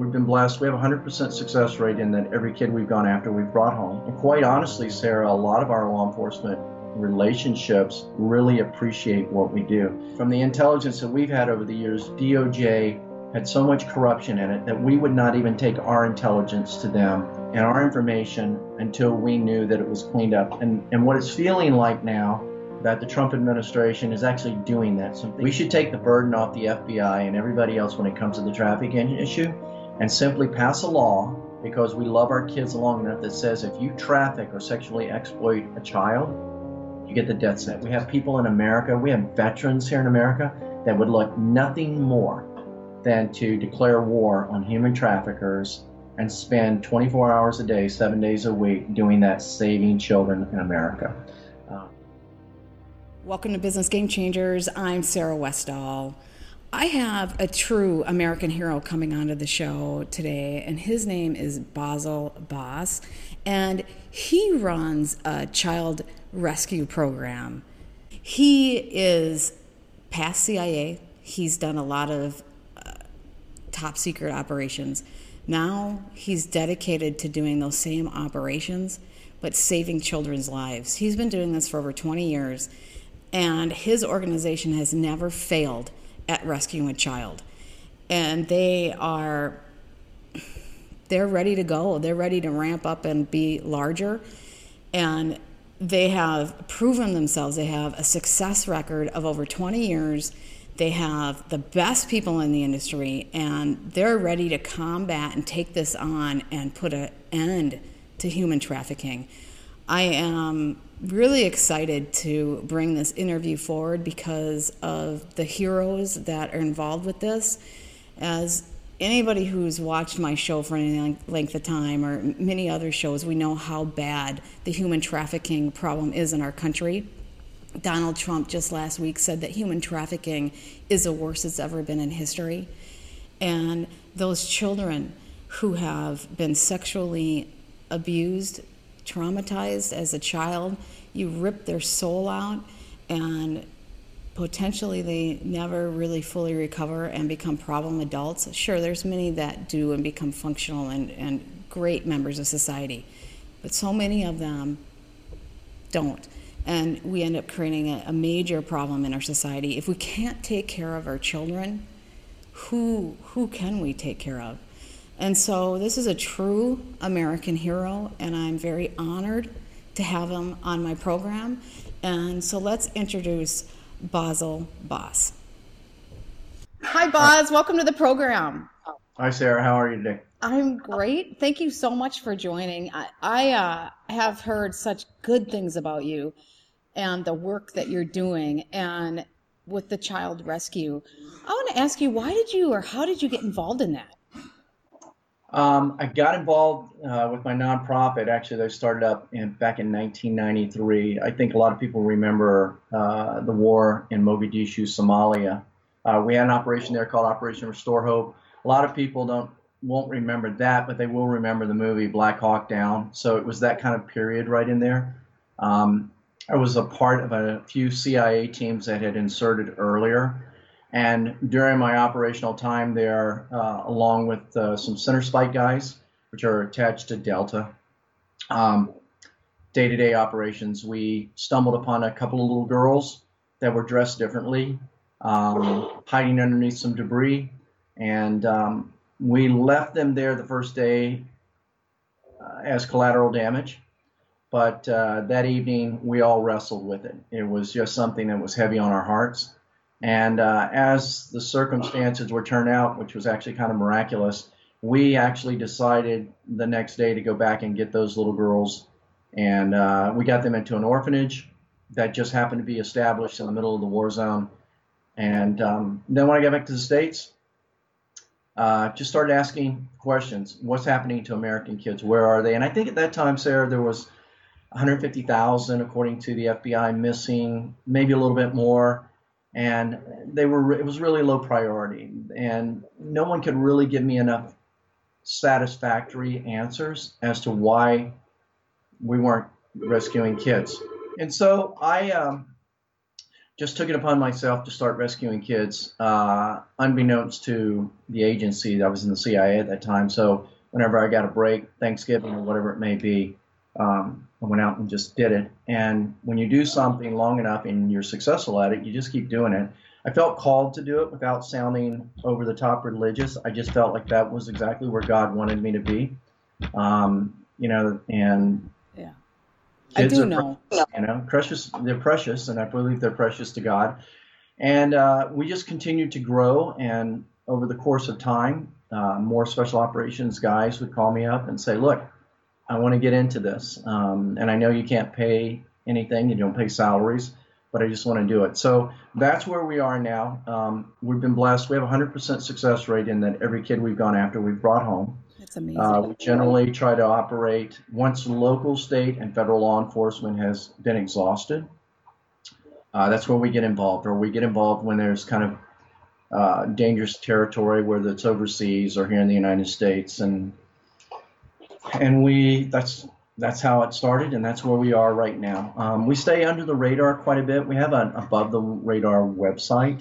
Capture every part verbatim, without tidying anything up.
we've been blessed. We have a one hundred percent success rate in that every kid we've gone after, we've brought home. And quite honestly, Sarah, a lot of our law enforcement relationships really appreciate what we do. From the intelligence that we've had over the years, D O J had so much corruption in it that we would not even take our intelligence to them and our information until we knew that it was cleaned up. And, and what it's feeling like now, that the Trump administration is actually doing that. So we should take the burden off the F B I and everybody else when it comes to the trafficking issue and simply pass a law, because we love our kids long enough, that says if you traffic or sexually exploit a child, you get the death sentence. We have people in America, we have veterans here in America that would like nothing more than to declare war on human traffickers and spend twenty-four hours a day, seven days a week doing that, saving children in America. Uh, Welcome to Business Game Changers. I'm Sarah Westall. I have a true American hero coming onto the show today, and his name is Basil Baas, and he runs a child rescue program. He is past C I A. He's done a lot of uh, top secret operations. Now he's dedicated to doing those same operations, but saving children's lives. He's been doing this for over twenty years, and his organization has never failed at rescuing a child. And they are, they're ready to go. They're ready to ramp up and be larger. And they have proven themselves. They have a success record of over twenty years. They have the best people in the industry, and they're ready to combat and take this on and put an end to human trafficking. I am really excited to bring this interview forward because of the heroes that are involved with this. As anybody who's watched my show for any length of time, or many other shows, we know how bad the human trafficking problem is in our country. Donald Trump just last week said that human trafficking is the worst it's ever been in history. And those children who have been sexually abused, traumatized as a child, you rip their soul out, and potentially they never really fully recover and become problem adults. Sure, there's many that do and become functional and, and great members of society, but so many of them don't. And we end up creating a, a major problem in our society. If we can't take care of our children, who who can we take care of? And so this is a true American hero, and I'm very honored to have him on my program. And so let's introduce Basil Baas. Hi, Baz. Welcome to the program. Hi, Sarah. How are you today? I'm great. Thank you so much for joining. I, I uh, have heard such good things about you and the work that you're doing and with the child rescue. I want to ask you, why did you or how did you get involved in that? Um, I got involved uh, with my nonprofit. Actually, I started up in, back in nineteen ninety-three. I think a lot of people remember uh, the war in Mogadishu, Somalia. Uh, we had an operation there called Operation Restore Hope. A lot of people don't won't remember that, but they will remember the movie Black Hawk Down. So it was that kind of period right in there. Um, I was a part of a few C I A teams that had inserted earlier. And during my operational time there, uh, along with uh, some center spike guys, which are attached to Delta, um, day-to-day operations, we stumbled upon a couple of little girls that were dressed differently, um, hiding underneath some debris. And um, we left them there the first day uh, as collateral damage. But uh, that evening, we all wrestled with it. It was just something that was heavy on our hearts. And uh, as the circumstances were turned out, which was actually kind of miraculous, we actually decided the next day to go back and get those little girls. And uh, we got them into an orphanage that just happened to be established in the middle of the war zone. And um, then when I got back to the States, uh, just started asking questions. What's happening to American kids? Where are they? And I think at that time, Sarah, there was one hundred fifty thousand, according to the F B I, missing, maybe a little bit more. And they were, it was really low priority, and no one could really give me enough satisfactory answers as to why we weren't rescuing kids. And so I um, just took it upon myself to start rescuing kids, uh, unbeknownst to the agency. I was in the C I A at that time. So whenever I got a break, Thanksgiving or whatever it may be, um, I went out and just did it. And when you do something long enough and you're successful at it, you just keep doing it. I felt called to do it without sounding over the top religious. I just felt like that was exactly where God wanted me to be. Um, you know, and yeah, kids I do are know. Precious, you know, precious. They're precious, and I believe they're precious to God. And uh, we just continued to grow. And over the course of time, uh, more special operations guys would call me up and say, "Look, I want to get into this, um, and I know you can't pay anything. You don't pay salaries, but I just want to do it." So that's where we are now. Um, we've been blessed. We have a one hundred percent success rate in that every kid we've gone after, we've brought home. That's amazing. Uh, we generally try to operate once local, state, and federal law enforcement has been exhausted. Uh, that's where we get involved, or we get involved when there's kind of uh, dangerous territory, whether it's overseas or here in the United States, and and we that's that's how it started, and that's where we are right now. Um, we stay under the radar quite a bit. We have an above the radar website,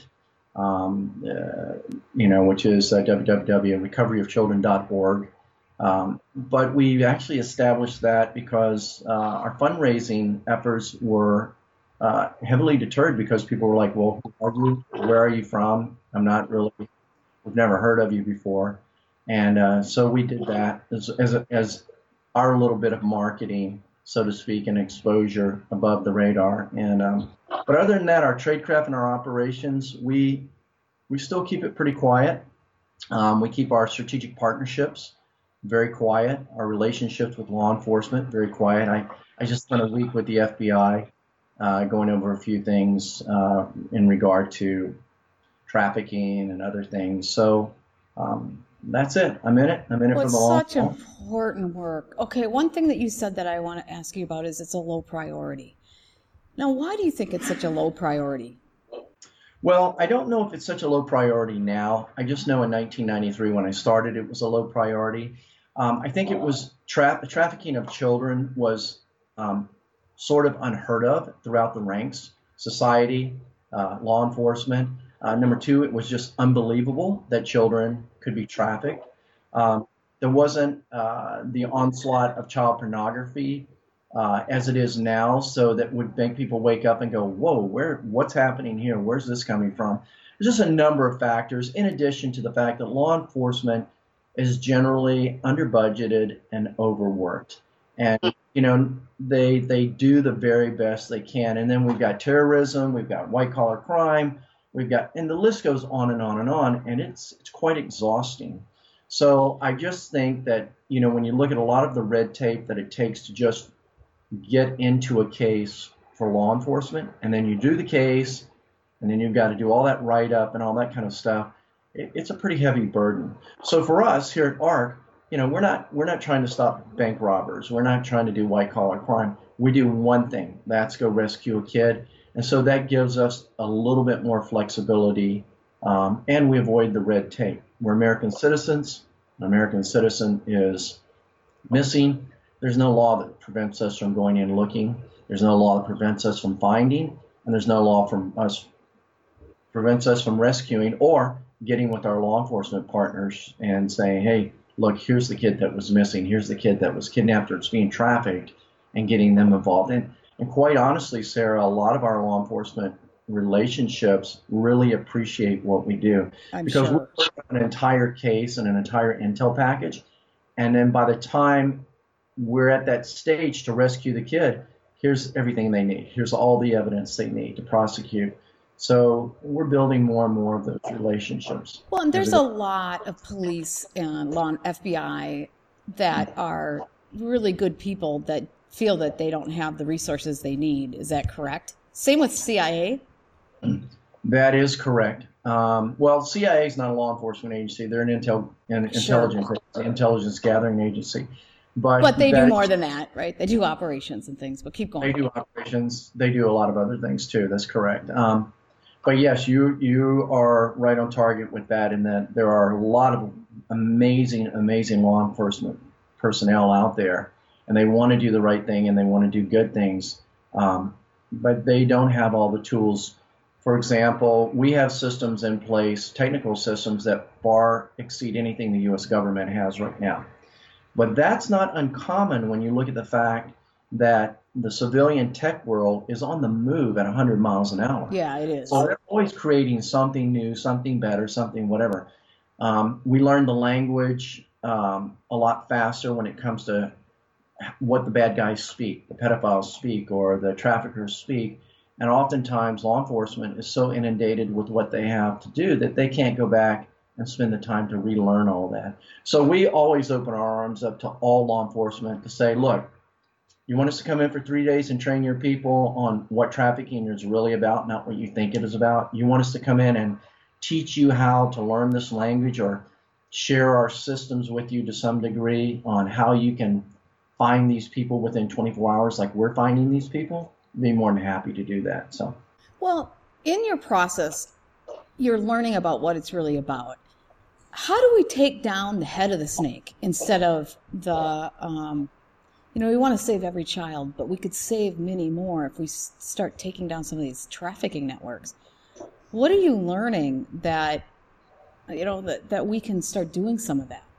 um, uh, you know, which is uh, w w w dot recovery of children dot org. Um, but we actually established that because uh, our fundraising efforts were uh, heavily deterred because people were like, "Well, who are you? Where are you from? I'm not really, we've never heard of you before." And uh, so we did that as, as, as our little bit of marketing, so to speak, and exposure above the radar. And um, but other than that, our tradecraft and our operations, we we still keep it pretty quiet. Um, we keep our strategic partnerships very quiet. Our relationships with law enforcement very quiet. I I just spent a week with the F B I, uh, going over a few things uh, in regard to trafficking and other things. So. Um, That's it. I'm in it. I'm in it Well, for the it's long such haul. important work. Okay, one thing that you said that I want to ask you about is it's a low priority. Now, why do you think it's such a low priority? Well, I don't know if it's such a low priority now. I just know in nineteen ninety-three when I started, it was a low priority. Um, I think it was tra- trafficking of children was um, sort of unheard of throughout the ranks, society, uh, law enforcement. Uh, number two, it was just unbelievable that children could be trafficked. Um, there wasn't uh, the onslaught of child pornography uh, as it is now, so that would make people wake up and go, "Whoa, where? What's happening here? Where's this coming from?" There's just a number of factors, in addition to the fact that law enforcement is generally under budgeted and overworked, and you know they they do the very best they can. And then we've got terrorism, we've got white collar crime. We've got, and the list goes on and on and on, and it's it's quite exhausting. So I just think that, you know, when you look at a lot of the red tape that it takes to just get into a case for law enforcement, and then you do the case, and then you've got to do all that write-up and all that kind of stuff, it, it's a pretty heavy burden. So for us here at ARC, you know, we're not we're not trying to stop bank robbers. We're not trying to do white-collar crime. We do one thing, that's go rescue a kid. And so that gives us a little bit more flexibility, um, and we avoid the red tape. We're American citizens. An American citizen is missing. There's no law that prevents us from going in looking. There's no law that prevents us from finding, and there's no law from us prevents us from rescuing or getting with our law enforcement partners and saying, "Hey, look, here's the kid that was missing. Here's the kid that was kidnapped or it's being trafficked," and getting them involved. And And quite honestly, Sarah, a lot of our law enforcement relationships really appreciate what we do. I'm because sure. we work on an entire case and an entire intel package. And then by the time we're at that stage to rescue the kid, here's everything they need. Here's all the evidence they need to prosecute. So we're building more and more of those relationships. Well, and there's a lot of police and law and F B I that are really good people that feel that they don't have the resources they need. Is that correct? Same with C I A? That is correct. Um, well, C I A is not a law enforcement agency. They're an, intel, an Sure. intelligence agency, intelligence gathering agency. But, But they do that- more than that, right? They do operations and things, but keep going. They do operations. They do a lot of other things too. That's correct. Um, but yes, you you are right on target with that, in that there are a lot of amazing, amazing law enforcement personnel out there, and they want to do the right thing and they want to do good things, um, but they don't have all the tools For example, we have systems in place, technical systems that far exceed anything the U S government has right now. But that's not uncommon when you look at the fact that the civilian tech world is on the move at one hundred miles an hour. Yeah, it is. So they're always creating something new, something better, something whatever. Um, we learn the language um, a lot faster when it comes to what the bad guys speak, the pedophiles speak, or the traffickers speak. And oftentimes law enforcement is so inundated with what they have to do that they can't go back and spend the time to relearn all that. So we always open our arms up to all law enforcement to say, look, you want us to come in for three days and train your people on what trafficking is really about, not what you think it is about. You want us to come in and teach you how to learn this language or share our systems with you to some degree on how you can find these people within twenty-four hours like we're finding these people. I'd be more than happy to do that. So, well, in your process, you're learning about what it's really about. How do we take down the head of the snake instead of the, um, you know, we want to save every child, but we could save many more if we start taking down some of these trafficking networks. What are you learning that, you know, that, that we can start doing some of that?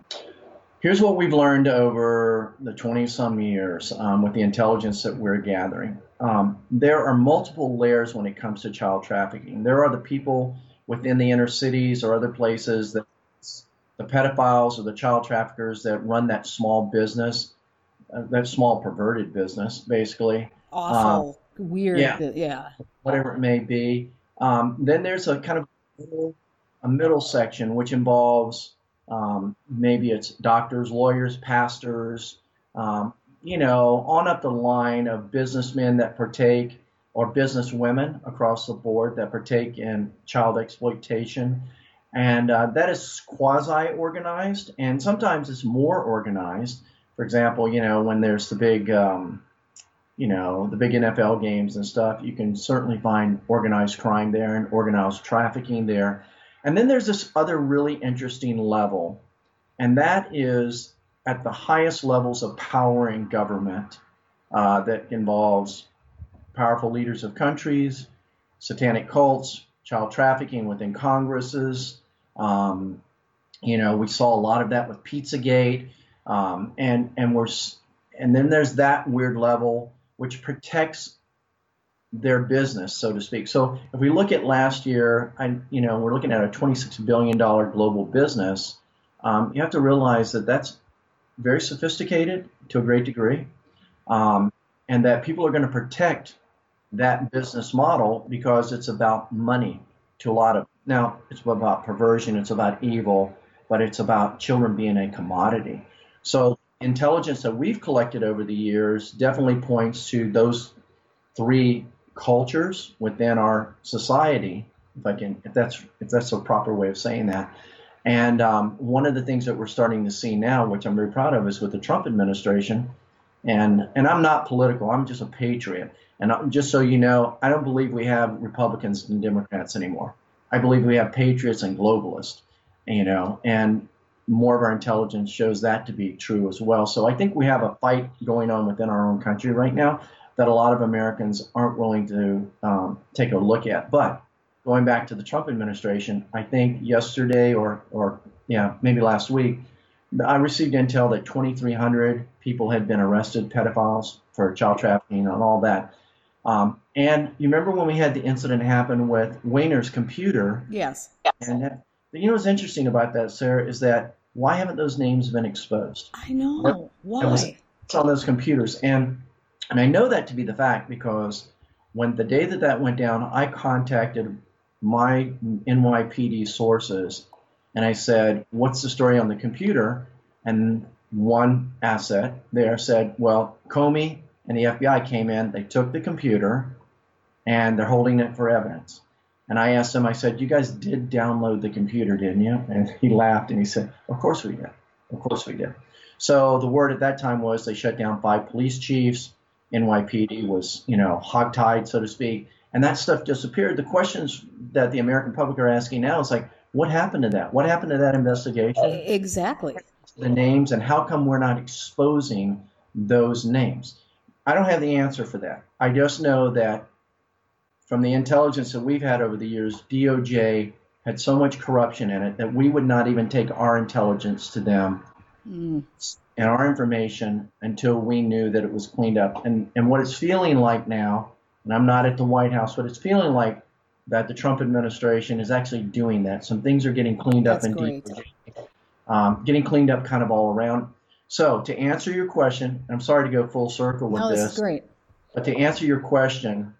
Here's what we've learned over the twenty-some years um, with the intelligence that we're gathering. Um, there are multiple layers when it comes to child trafficking. There are the people within the inner cities or other places, that the pedophiles or the child traffickers that run that small business, uh, that small perverted business, basically. Awful, um, weird, yeah, yeah. Whatever it may be. Um, then there's a kind of middle, a middle section which involves um, maybe it's doctors, lawyers, pastors, um, you know, on up the line of businessmen that partake, or business women across the board that partake in child exploitation. And uh, that is quasi-organized, and sometimes it's more organized. For example, you know, when there's the big, um, you know, the big N F L games and stuff, you can certainly find organized crime there and organized trafficking there. And then there's this other really interesting level, and that is at the highest levels of power in government uh, that involves powerful leaders of countries, satanic cults, child trafficking within Congresses. Um, you know, we saw a lot of that with Pizzagate, um, and and we're and then there's that weird level which protects their business, so to speak. So if we look at last year, I, you know, we're looking at a twenty-six billion dollars global business. Um, you have to realize that that's very sophisticated to a great degree, um, and that people are going to protect that business model because it's about money to a lot of, now it's about perversion, it's about evil, but it's about children being a commodity. So intelligence that we've collected over the years definitely points to those three cultures within our society, if I can, if that's if that's a proper way of saying that. And um, one of the things that we're starting to see now, which I'm very proud of, is with the Trump administration. And and I'm not political, I'm just a patriot. And just so you know, I don't believe we have Republicans and Democrats anymore. I believe we have patriots and globalists, you know, and more of our intelligence shows that to be true as well. So I think we have a fight going on within our own country right now that a lot of Americans aren't willing to um, take a look at. But going back to the Trump administration, I think yesterday or, or yeah, maybe last week, I received intel that twenty-three hundred people had been arrested, pedophiles, for child trafficking and all that. Um, and you remember when we had the incident happen with Wayner's computer? Yes. And that, you know what's interesting about that, Sarah, is that why haven't those names been exposed? I know. Why? It was, it's on those computers. And and I know that to be the fact because when the day that that went down, I contacted my N Y P D sources and I said, what's the story on the computer? And one asset there said, well, Comey and the F B I came in, they took the computer, and they're holding it for evidence. And I asked him, I said, you guys did download the computer, didn't you? And he laughed and he said, of course we did. Of course we did. So the word at that time was they shut down five police chiefs. N Y P D was, you know, hogtied, so to speak. And that stuff disappeared. The questions that the American public are asking now is like, what happened to that? What happened to that investigation? Exactly. The names, and how come we're not exposing those names? I don't have the answer for that. I just know that from the intelligence that we've had over the years, D O J had so much corruption in it that we would not even take our intelligence to them mm. and our information until we knew that it was cleaned up. And, and what it's feeling like now, and I'm not at the White House, but it's feeling like that the Trump administration is actually doing that. Some things are getting cleaned That's up in great. D O J, um, getting cleaned up kind of all around. So to answer your question, I'm sorry to go full circle with no, this. this is great. But to answer your question,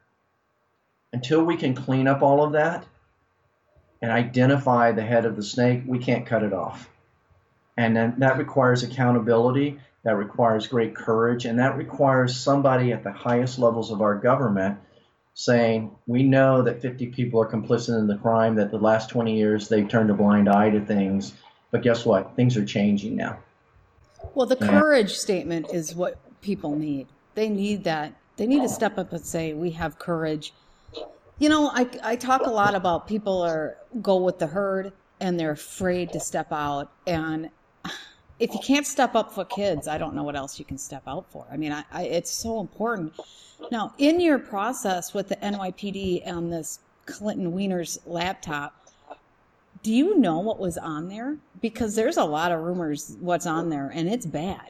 until we can clean up all of that and identify the head of the snake, we can't cut it off. And then that requires accountability, that requires great courage, and that requires somebody at the highest levels of our government saying, we know that fifty people are complicit in the crime, that the last twenty years they've turned a blind eye to things. But guess what? Things are changing now. Well, the courage statement is what people need. They need that. They need to step up and say, we have courage. You know, I, I talk a lot about people are go with the herd and they're afraid to step out. And if you can't step up for kids, I don't know what else you can step out for. I mean, I, I, it's so important. Now, in your process with the N Y P D and this Clinton Wiener's laptop, do you know what was on there? Because there's a lot of rumors what's on there, and it's bad.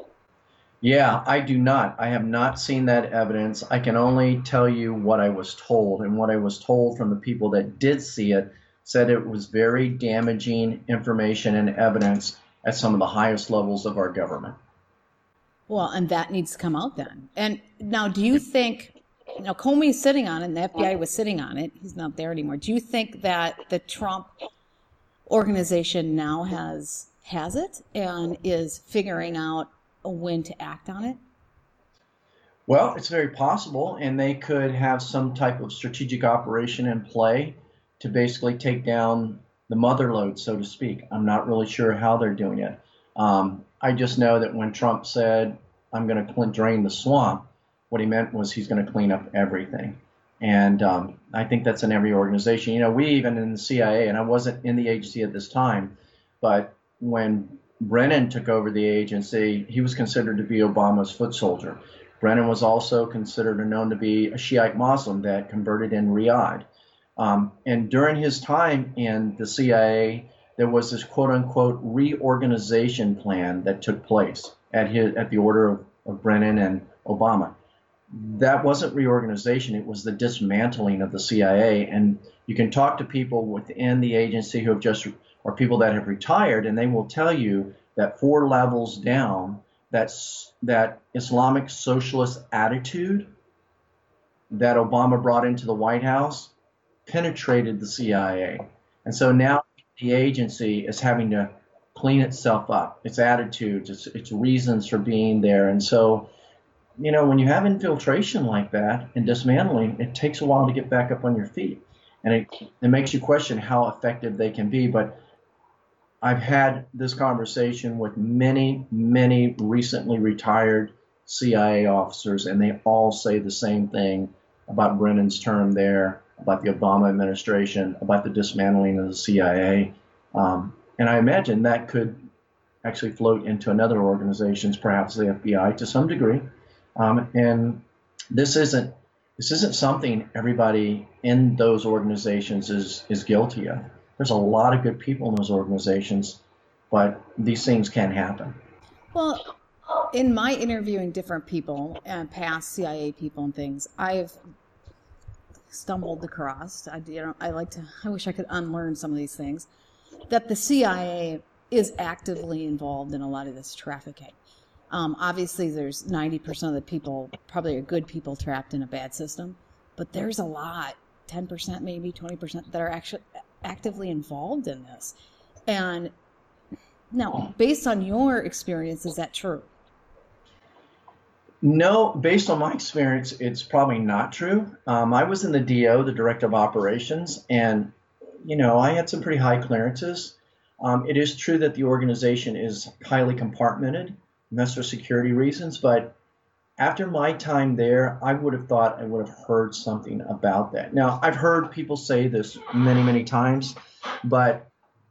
Yeah, I do not. I have not seen that evidence. I can only tell you what I was told, and what I was told from the people that did see it said it was very damaging information and evidence at some of the highest levels of our government. Well, and that needs to come out then. And now, do you think, now Comey is sitting on it, and the F B I was sitting on it. He's not there anymore. Do you think that the Trump organization now has has it and is figuring out when to act on it? Well, it's very possible, and they could have some type of strategic operation in play to basically take down the mother lode, so to speak. I'm not really sure how they're doing it. Um, I just know that when Trump said, I'm going to drain the swamp, what he meant was he's going to clean up everything. And um, I think that's in every organization. You know, we even in the C I A, and I wasn't in the agency at this time, but when Brennan took over the agency, he was considered to be Obama's foot soldier. Brennan was also considered and known to be a Shiite Muslim that converted in Riyadh. Um, and during his time in the C I A, there was this quote-unquote reorganization plan that took place at his, at the order of, of Brennan and Obama. That wasn't reorganization, it was the dismantling of the C I A. And you can talk to people within the agency who have just, or people that have retired, and they will tell you that four levels down, that's, that Islamic socialist attitude that Obama brought into the White House penetrated the C I A. And so now the agency is having to clean itself up, its attitudes, its, its reasons for being there. And so, you know, when you have infiltration like that and dismantling, it takes a while to get back up on your feet. And it, it makes you question how effective they can be. But I've had this conversation with many, many recently retired C I A officers, and they all say the same thing about Brennan's term there, about the Obama administration, about the dismantling of the C I A. Um, and I imagine that could actually float into another organizations, perhaps the F B I to some degree. Um, and this isn't this isn't something everybody in those organizations is is guilty of. There's a lot of good people in those organizations, but these things can happen. Well, in my interviewing different people and past C I A people and things, I've stumbled across, I, you know, I like to, I wish I could unlearn some of these things, that the C I A is actively involved in a lot of this trafficking. Um, obviously, there's ninety percent of the people probably are good people trapped in a bad system, but there's a lot, ten percent maybe, twenty percent that are actually actively involved in this. And now, based on your experience, is that true? No, based on my experience, it's probably not true. Um, I was in the D O, the Director of Operations, and, you know, I had some pretty high clearances. Um, it is true that the organization is highly compartmented, and that's for security reasons, but after my time there, I would have thought I would have heard something about that. Now, I've heard people say this many, many times, but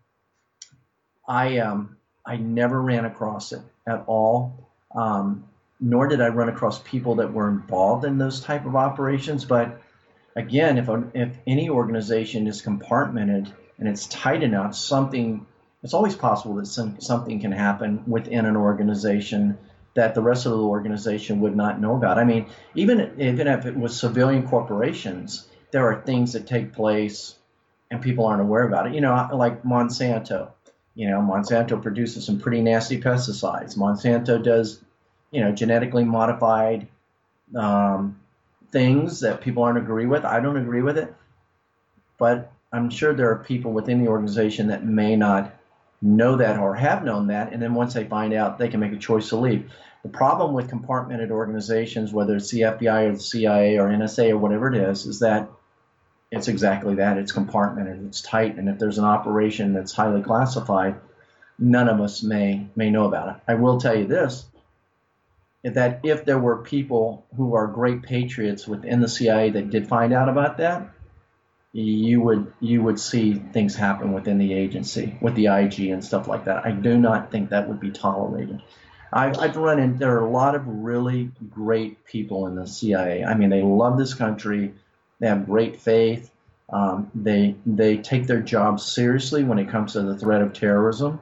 I um, I never ran across it at all. Um, nor did I run across people that were involved in those type of operations. But again, if, a, if any organization is compartmented and it's tight enough, something, it's always possible that some, something can happen within an organization that the rest of the organization would not know about. I mean, even, even if it was civilian corporations, there are things that take place and people aren't aware about it. You know, like Monsanto. You know, Monsanto produces some pretty nasty pesticides. Monsanto does, you know, genetically modified um, things that people aren't agree with. I don't agree with it, but I'm sure there are people within the organization that may not know that or have known that, and then once they find out, they can make a choice to leave. The problem with compartmented organizations, whether it's the F B I or the C I A or N S A or whatever it is, is that it's exactly that. It's compartmented, it's tight, and if there's an operation that's highly classified, none of us may may know about it. I will tell you this, that if there were people who are great patriots within the C I A that did find out about that, you would you would see things happen within the agency with the I G and stuff like that. I do not think that would be tolerated. I've, I've run in, there are a lot of really great people in the C I A. I mean, they love this country. They have great faith. Um, they they take their job seriously when it comes to the threat of terrorism.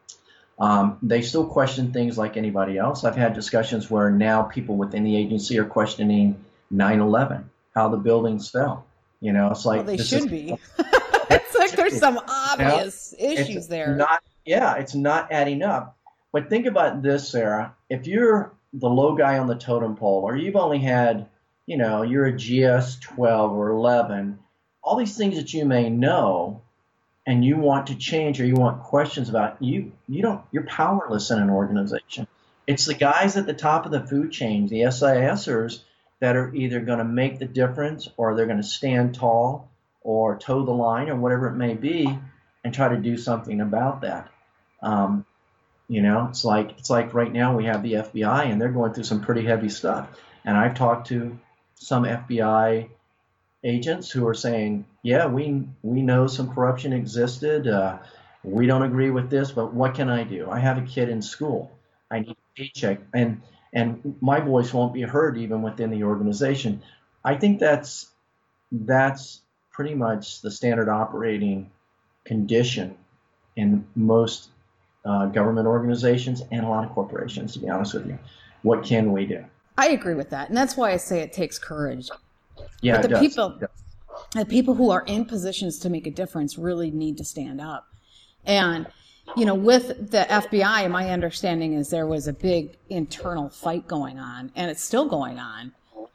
Um, they still question things like anybody else. I've had discussions where now people within the agency are questioning nine eleven, how the buildings fell. You know, it's like well, they this should is, be. It's like there's some obvious you know, issues there. Not, yeah, it's not adding up. But think about this, Sarah. If you're the low guy on the totem pole, or you've only had, you know, you're a G S twelve or eleven, all these things that you may know, and you want to change or you want questions about, you you don't, you're powerless in an organization. It's the guys at the top of the food chain, the SISers, that are either going to make the difference or they're going to stand tall or toe the line or whatever it may be and try to do something about that. Um, you know, it's like it's like right now we have the F B I and they're going through some pretty heavy stuff. And I've talked to some F B I agents who are saying, yeah, we we know some corruption existed. Uh, we don't agree with this, but what can I do? I have a kid in school. I need a paycheck. And and my voice won't be heard even within the organization. I think that's that's pretty much the standard operating condition in most uh, government organizations and a lot of corporations, to be honest with you. What can we do? I agree with that. And that's why I say it takes courage. Yeah, but the it does. people, It does. the people who are in positions to make a difference really need to stand up. And, you know, with the F B I, my understanding is there was a big internal fight going on, and it's still going on,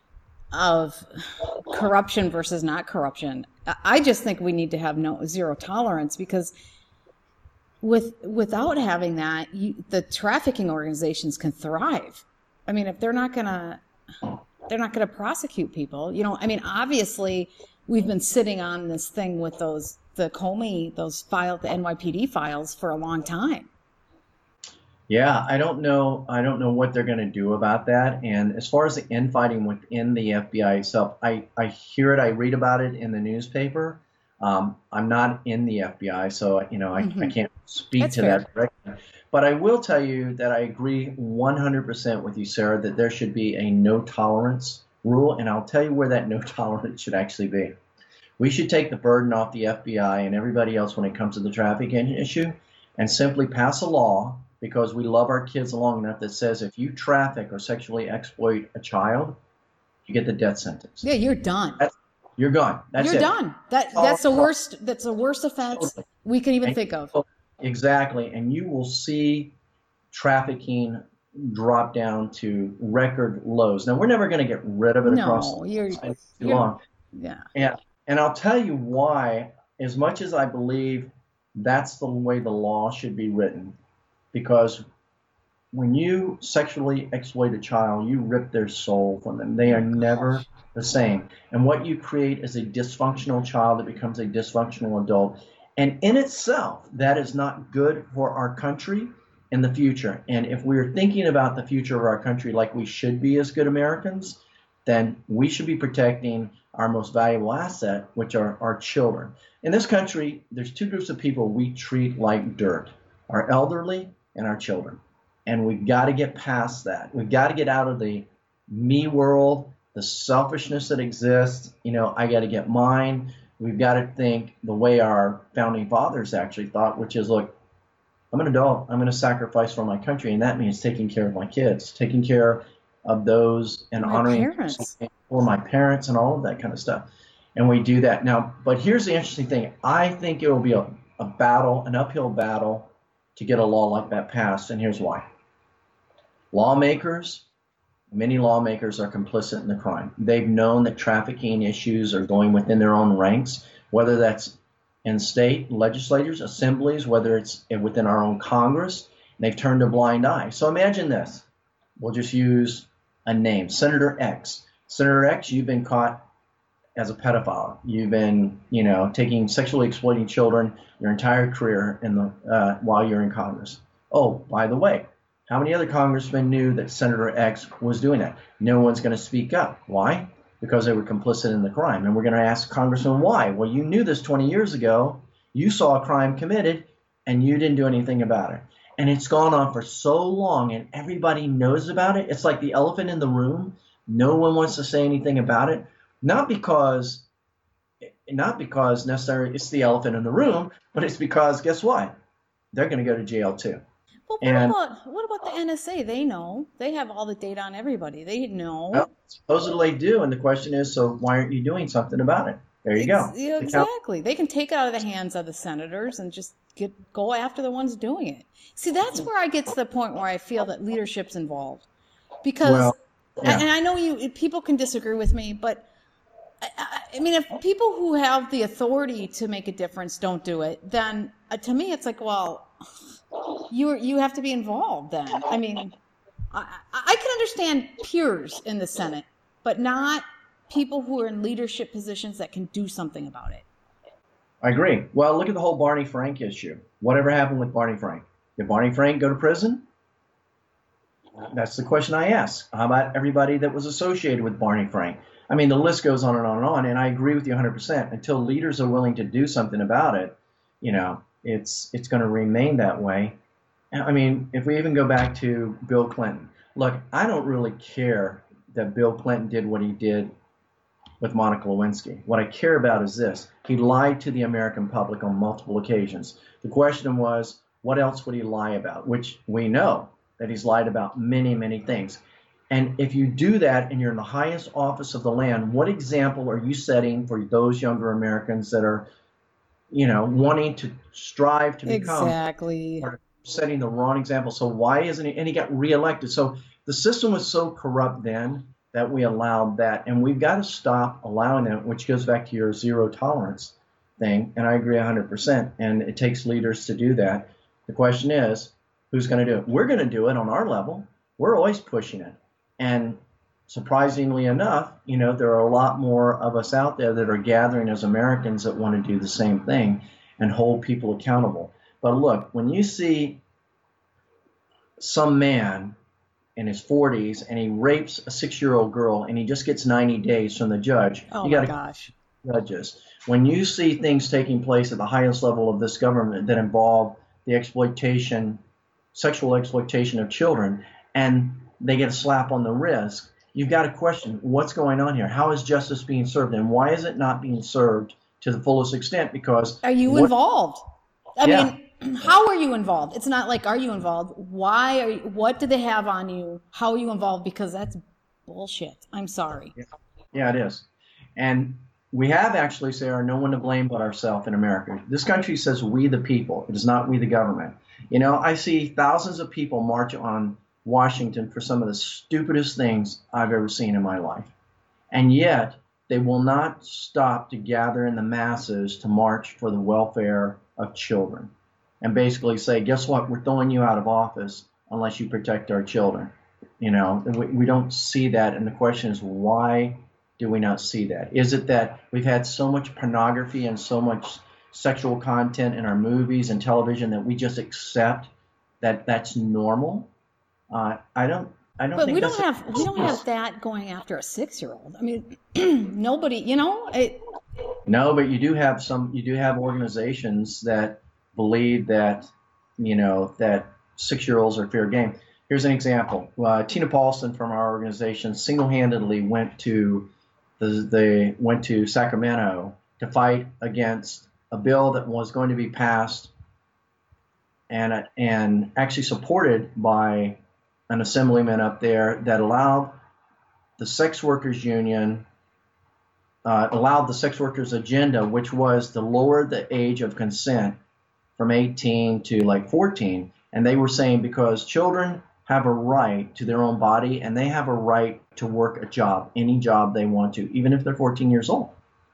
of corruption versus not corruption. I just think we need to have no zero tolerance, because with without having that, you, the trafficking organizations can thrive. I mean, if they're not gonna they're not gonna prosecute people, you know. I mean, obviously, we've been sitting on this thing with those the Comey those files, the N Y P D files, for a long time. Yeah, I don't know. I don't know what they're going to do about that. And as far as the infighting within the F B I itself, I, I hear it. I read about it in the newspaper. Um, I'm not in the F B I, so you know I, mm-hmm. I can't speak That's to fair. that directly. But I will tell you that I agree one hundred percent with you, Sarah, that there should be a no tolerance rule. And I'll tell you where that no tolerance should actually be. We should take the burden off the F B I and everybody else when it comes to the trafficking issue, and simply pass a law, because we love our kids long enough, that says if you traffic or sexually exploit a child, you get the death sentence. Yeah, you're done. That's, you're gone. That's you're it. done. That that's the worst. That's the worst offense we can even and, think of. Exactly, and you will see trafficking drop down to record lows. Now, we're never going to get rid of it no, across you're, too you're, long. Yeah. And and I'll tell you why. As much as I believe that's the way the law should be written, because when you sexually exploit a child, you rip their soul from them. They are never the same. And what you create is a dysfunctional child that becomes a dysfunctional adult. And in itself, that is not good for our country in the future. And if we're thinking about the future of our country like we should be as good Americans, then we should be protecting our most valuable asset, which are our children. In this country, there's two groups of people we treat like dirt: our elderly and our children. And we've got to get past that. We've got to get out of the me world the selfishness that exists. You know, I got to get mine. We've got to think the way our founding fathers actually thought, which is, look, I'm an adult. I'm going to sacrifice for my country, and that means taking care of my kids, taking care of those, and My honoring parents. for my parents and all of that kind of stuff. And we do that now. But here's the interesting thing. I think it will be a, a battle, an uphill battle, to get a law like that passed, and here's why. Lawmakers, many lawmakers are complicit in the crime. They've known that trafficking issues are going within their own ranks, whether that's in state legislatures, assemblies, whether it's within our own Congress. They've turned a blind eye. So imagine this. We'll just use a name, Senator X. Senator X, you've been caught as a pedophile. You've been, you know, taking sexually exploiting children your entire career in the uh, while you're in Congress. Oh, by the way, how many other congressmen knew that Senator X was doing that? No one's going to speak up. Why? Because they were complicit in the crime. And we're going to ask Congressman why. Well, you knew this twenty years ago. You saw a crime committed, and you didn't do anything about it. And it's gone on for so long, and everybody knows about it. It's like the elephant in the room. No one wants to say anything about it. Not because, not because necessarily it's the elephant in the room, but it's because, guess what? They're going to go to jail too. Well, what And about what about the N S A? They know. They have all the data on everybody. They know. well, supposedly they do, and the question is, so why aren't you doing something about it? There you go. Ex- yeah, The count- exactly. They can take it out of the hands of the senators and just get go after the ones doing it. See, that's where I get to the point where I feel that leadership's involved, because, Well, yeah. and I know you people can disagree with me, but I, I I mean, if people who have the authority to make a difference don't do it, then uh, to me it's like, well, you you have to be involved. Then I mean, I, I I can understand peers in the Senate, but not people who are in leadership positions that can do something about it. I agree. Well, look at the whole Barney Frank issue. Whatever happened with Barney Frank? Did Barney Frank go to prison? That's the question I ask. How about everybody that was associated with Barney Frank? I mean, the list goes on and on and on, and I agree with you one hundred percent. Until leaders are willing to do something about it, you know, it's it's going to remain that way. I mean, if we even go back to Bill Clinton, look, I don't really care that Bill Clinton did what he did with Monica Lewinsky. What I care about is this. He lied to the American public on multiple occasions. The question was, what else would he lie about? Which we know that he's lied about many, many things. And if you do that and you're in the highest office of the land, what example are you setting for those younger Americans that are, you know, wanting to strive to become? Exactly. Or setting the wrong example. So why isn't he? And he got reelected. So the system was so corrupt then that we allowed that. And we've got to stop allowing that, which goes back to your zero tolerance thing. And I agree one hundred percent. And it takes leaders to do that. The question is, who's going to do it? We're going to do it on our level. We're always pushing it. And surprisingly enough, you know, there are a lot more of us out there that are gathering as Americans that want to do the same thing and hold people accountable. But look, when you see some man in his forties and he rapes a six-year-old girl and he just gets ninety days from the judge, Oh you my got to gosh. judges. When you see things taking place at the highest level of this government that involve the exploitation, sexual exploitation of children, and they get a slap on the wrist, you've got to question what's going on here. How is justice being served, and why is it not being served to the fullest extent? Because Are you what- involved? I Yeah. mean, how are you involved? It's not like, are you involved? Why are you, what do they have on you? How are you involved? Because that's bullshit. I'm sorry. Yeah, it is. And we have actually, Sarah, no one to blame but ourselves in America. This country says we the people. It is not we the government. You know, I see thousands of people march on Washington for some of the stupidest things I've ever seen in my life. And yet they will not stop to gather in the masses to march for the welfare of children and basically say, guess what? We're throwing you out of office unless you protect our children. You know, we, we don't see that. And the question is, why do we not see that? Is it that we've had so much pornography and so much sexual content in our movies and television that we just accept that that's normal? Uh, I don't. I don't. But think we that's don't have we don't have that going after a six-year-old. I mean, nobody, you know, it, No, but you do have some. You do have organizations that believe that, you know, that six-year-olds are fair game. here's an example. Uh, Tina Paulson from our organization single-handedly went to the, the went to Sacramento to fight against a bill that was going to be passed and and actually supported by an assemblyman up there that allowed the sex workers union, uh, allowed the sex workers agenda, which was to lower the age of consent from eighteen to like fourteen. And they were saying because children have a right to their own body and they have a right to work a job, any job they want to, even if they're fourteen years old.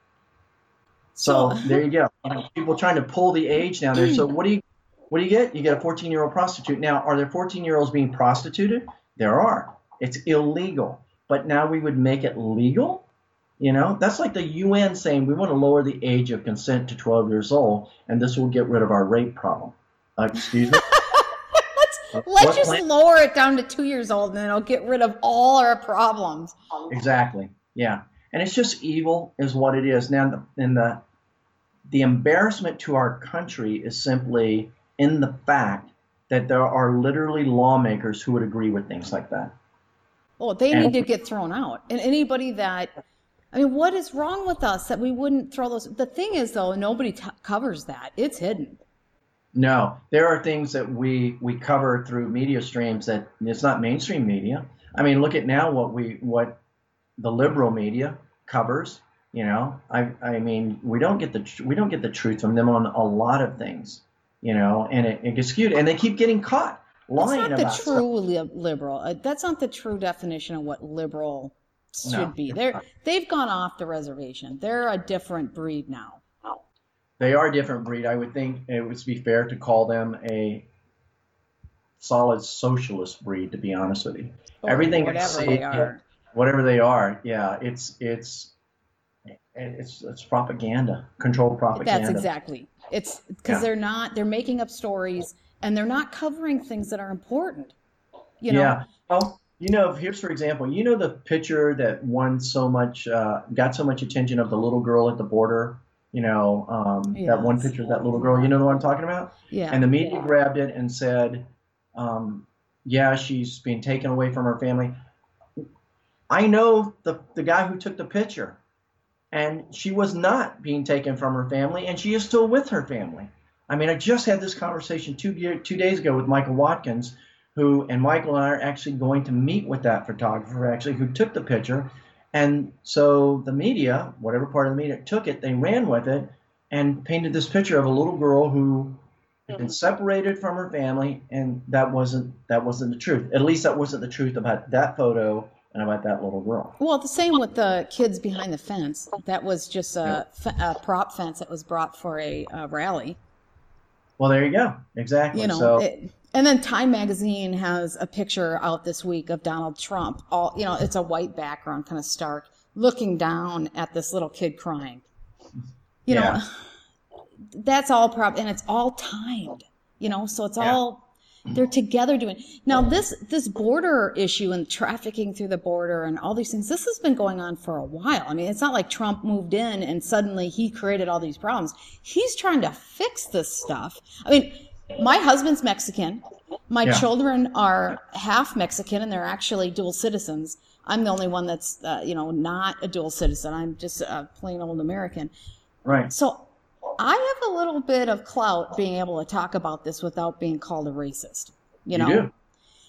So, so there you go. You know, people trying to pull the age down there. So what do you what do you get? You get a fourteen-year-old prostitute. Now, are there fourteen-year-olds being prostituted? There are. It's illegal. But now we would make it legal? You know, that's like the U N saying we want to lower the age of consent to twelve years old, and this will get rid of our rape problem. Uh, excuse me? let's let's just plan? lower it down to two years old, and then it'll get rid of all our problems. Exactly. Yeah. And it's just evil is what it is. Now, the, in the the embarrassment to our country is simply in the fact that there are literally lawmakers who would agree with things like that. Well, they and, need to get thrown out. And anybody that, I mean, what is wrong with us that we wouldn't throw those? The thing is, though, nobody t- covers that. It's hidden. No, there are things that we we cover through media streams that it's not mainstream media. I mean, look at now what we what the liberal media covers. You know, I I mean, we don't get the we don't get the truth from them on a lot of things. You know, and it, it gets skewed, and they keep getting caught lying about. That's not the true stuff. liberal. Uh, that's not the true definition of what liberal should No. be. They're they've gone off the reservation. They're a different breed now. They are a different breed. I would think it would be fair to call them a solid socialist breed, to be honest with you. Or Everything whatever say, they are. Whatever they are, yeah, it's it's it's it's propaganda, controlled propaganda. That's exactly. It's because yeah. they're not. They're making up stories, and they're not covering things that are important. You know. Yeah. Well, you know, here's for example, you know the picture that won so much, uh, got so much attention of the little girl at the border. You know, um, yes. that one picture of that little girl, you know the one I'm talking about? Yeah. And the media yeah. grabbed it and said, um, yeah, she's being taken away from her family. I know the, the guy who took the picture, and she was not being taken from her family, and she is still with her family. I mean, I just had this conversation two, year, two days ago with Michael Watkins, who, and Michael and I are actually going to meet with that photographer, actually, who took the picture. And so the media, whatever part of the media took it, they ran with it and painted this picture of a little girl who had been separated from her family, and that wasn't that wasn't the truth. At least that wasn't the truth about that photo and about that little girl. Well, the same with the kids behind the fence. That was just a, a prop fence that was brought for a, a rally. Well, there you go. Exactly. You know, so, it, and then Time Magazine has a picture out this week of Donald Trump. All you know, it's a white background, kind of stark, looking down at this little kid crying. You yeah. know, that's all prop, and it's all timed. You know, so it's yeah. all they're together doing. Now this this border issue and trafficking through the border and all these things. This has been going on for a while. I mean, it's not like Trump moved in and suddenly he created all these problems. He's trying to fix this stuff. I mean. My husband's Mexican. My yeah. children are half Mexican, and they're actually dual citizens. I'm the only one that's, uh, you know, not a dual citizen. I'm just a plain old American. Right. So I have a little bit of clout being able to talk about this without being called a racist, you know? You do.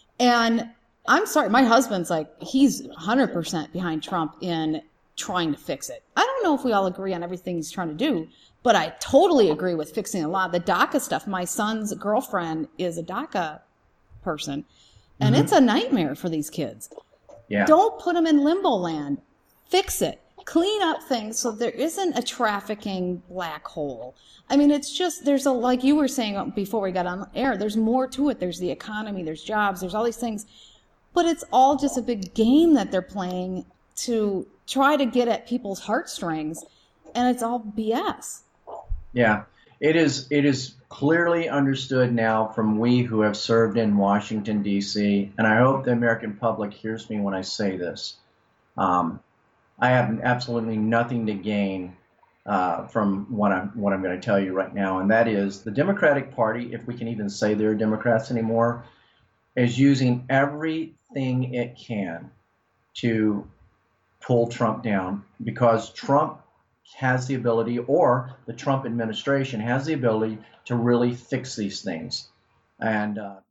And I'm sorry, my husband's like, he's one hundred percent behind Trump in trying to fix it. I don't know if we all agree on everything he's trying to do, but I totally agree with fixing a lot of the DACA stuff. My son's girlfriend is a DACA person, and mm-hmm. it's a nightmare for these kids. Yeah. Don't put them in limbo land. Fix it. Clean up things so there isn't a trafficking black hole. I mean, it's just, there's a, like you were saying before we got on air, there's more to it. There's the economy, there's jobs, there's all these things. But it's all just a big game that they're playing to try to get at people's heartstrings, and it's all B S. Yeah, it is. It is clearly understood now from we who have served in Washington, D C, and I hope the American public hears me when I say this. Um, I have absolutely nothing to gain uh, from what I'm what I'm going to tell you right now, and that is the Democratic Party, if we can even say they're Democrats anymore, is using everything it can to pull Trump down, because Trump has the ability, or the Trump administration has the ability, to really fix these things. And uh,